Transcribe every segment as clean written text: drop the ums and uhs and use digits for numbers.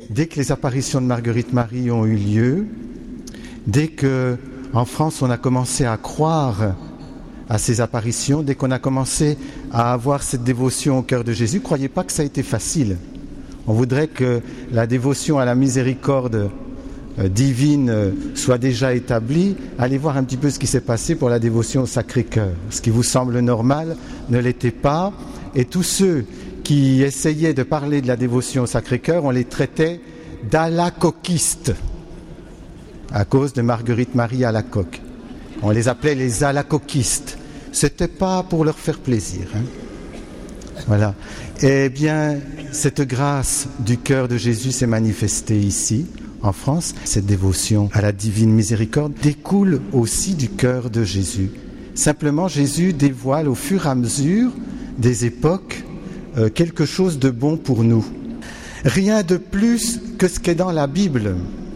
dès que les apparitions de Marguerite Marie ont eu lieu, dès que en France on a commencé à croire à ces apparitions, dès qu'on a commencé à avoir cette dévotion au cœur de Jésus, croyez pas que ça a été facile. On voudrait que la dévotion à la miséricorde divine soit déjà établie. Allez voir un petit peu ce qui s'est passé pour la dévotion au Sacré-Cœur. Ce qui vous semble normal ne l'était pas. Et tous ceux qui essayaient de parler de la dévotion au Sacré-Cœur, on les traitait d'alacoquistes, à cause de Marguerite Marie Alacoque. On les appelait les alacoquistes. C'était pas pour leur faire plaisir. Voilà. Eh bien, cette grâce du cœur de Jésus s'est manifestée ici, en France. Cette dévotion à la divine miséricorde découle aussi du cœur de Jésus. Simplement, Jésus dévoile au fur et à mesure des époques quelque chose de bon pour nous. Rien de plus que ce qu'est dans la Bible.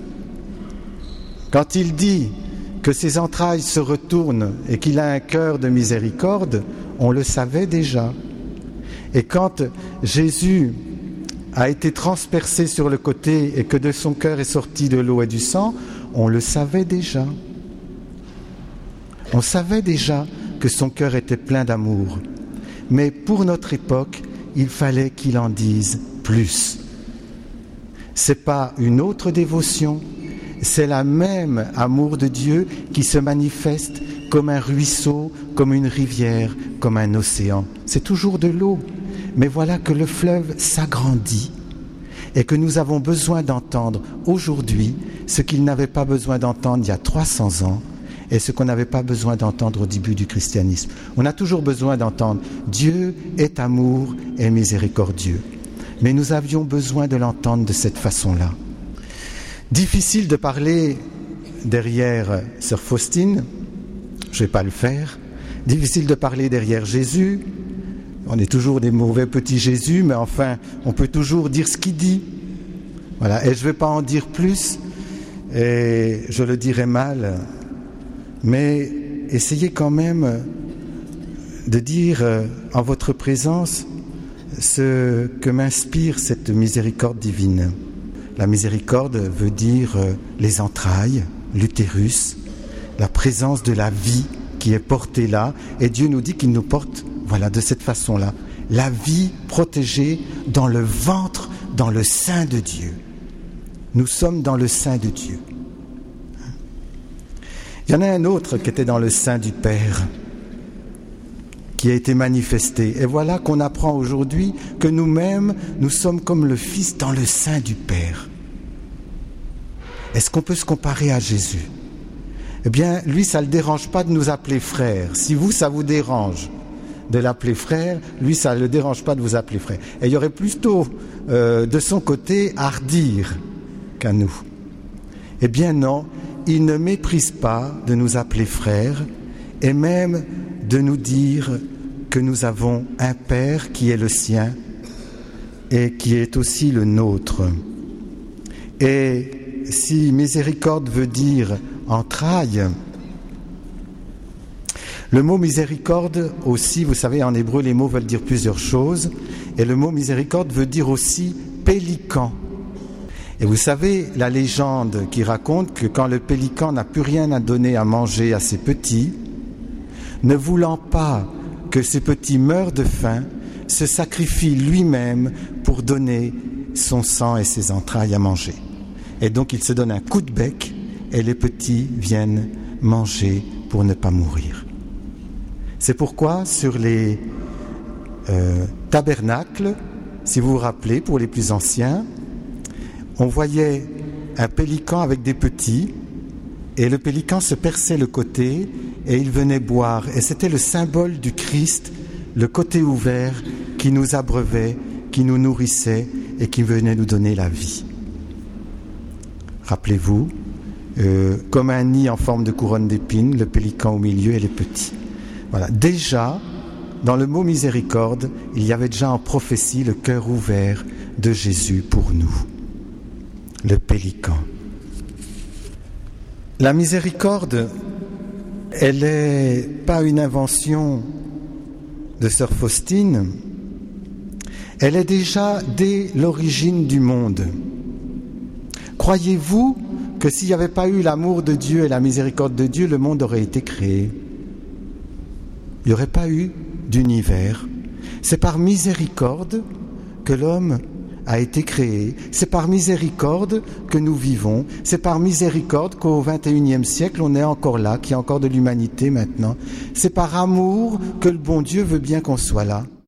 Quand il dit que ses entrailles se retournent et qu'il a un cœur de miséricorde, on le savait déjà. Et quand Jésus a été transpercé sur le côté et que de son cœur est sorti de l'eau et du sang, on le savait déjà. On savait déjà que son cœur était plein d'amour. Mais pour notre époque, il fallait qu'il en dise plus. C'est pas une autre dévotion, c'est la même amour de Dieu qui se manifeste comme un ruisseau, comme une rivière, comme un océan. C'est toujours de l'eau. Mais voilà que le fleuve s'agrandit et que nous avons besoin d'entendre aujourd'hui ce qu'il n'avait pas besoin d'entendre il y a 300 ans et ce qu'on n'avait pas besoin d'entendre au début du christianisme. On a toujours besoin d'entendre « Dieu est amour et miséricordieux ». Mais nous avions besoin de l'entendre de cette façon-là. Difficile de parler derrière Sœur Faustine, je ne vais pas le faire. Difficile de parler derrière Jésus. On est toujours des mauvais petits Jésus, mais enfin, on peut toujours dire ce qu'il dit. Voilà. Et je ne vais pas en dire plus, et je le dirai mal, mais essayez quand même de dire en votre présence ce que m'inspire cette miséricorde divine. La miséricorde veut dire les entrailles, l'utérus, la présence de la vie qui est portée là, et Dieu nous dit qu'il nous porte, voilà, de cette façon-là, la vie protégée dans le ventre, dans le sein de Dieu. Nous sommes dans le sein de Dieu. Il y en a un autre qui était dans le sein du Père, qui a été manifesté. Et voilà qu'on apprend aujourd'hui que nous-mêmes, nous sommes comme le Fils dans le sein du Père. Est-ce qu'on peut se comparer à Jésus ? Eh bien, lui, ça ne le dérange pas de nous appeler frères. Si vous, ça vous dérange de l'appeler frère, lui, ça ne le dérange pas de vous appeler frère. Et il y aurait plutôt, de son côté, à redire qu'à nous. Eh bien non, il ne méprise pas de nous appeler frères et même de nous dire que nous avons un Père qui est le sien et qui est aussi le nôtre. Et si miséricorde veut dire entrailles, le mot miséricorde aussi, vous savez, en hébreu, les mots veulent dire plusieurs choses, et le mot miséricorde veut dire aussi pélican. Et vous savez, la légende qui raconte que quand le pélican n'a plus rien à donner à manger à ses petits, ne voulant pas que ses petits meurent de faim, se sacrifie lui-même pour donner son sang et ses entrailles à manger. Et donc il se donne un coup de bec et les petits viennent manger pour ne pas mourir. C'est pourquoi sur les tabernacles, si vous vous rappelez, pour les plus anciens, on voyait un pélican avec des petits et le pélican se perçait le côté et il venait boire. Et c'était le symbole du Christ, le côté ouvert qui nous abreuvait, qui nous nourrissait et qui venait nous donner la vie. Rappelez-vous, comme un nid en forme de couronne d'épines, le pélican au milieu et les petits. Voilà. Déjà, dans le mot miséricorde, il y avait déjà en prophétie le cœur ouvert de Jésus pour nous. Le pélican. La miséricorde, elle n'est pas une invention de Sœur Faustine, elle est déjà dès l'origine du monde. Croyez-vous que s'il n'y avait pas eu l'amour de Dieu et la miséricorde de Dieu, le monde aurait été créé? Il n'y aurait pas eu d'univers. C'est par miséricorde que l'homme a été créé. C'est par miséricorde que nous vivons. C'est par miséricorde qu'au XXIe siècle, on est encore là, qu'il y a encore de l'humanité maintenant. C'est par amour que le bon Dieu veut bien qu'on soit là.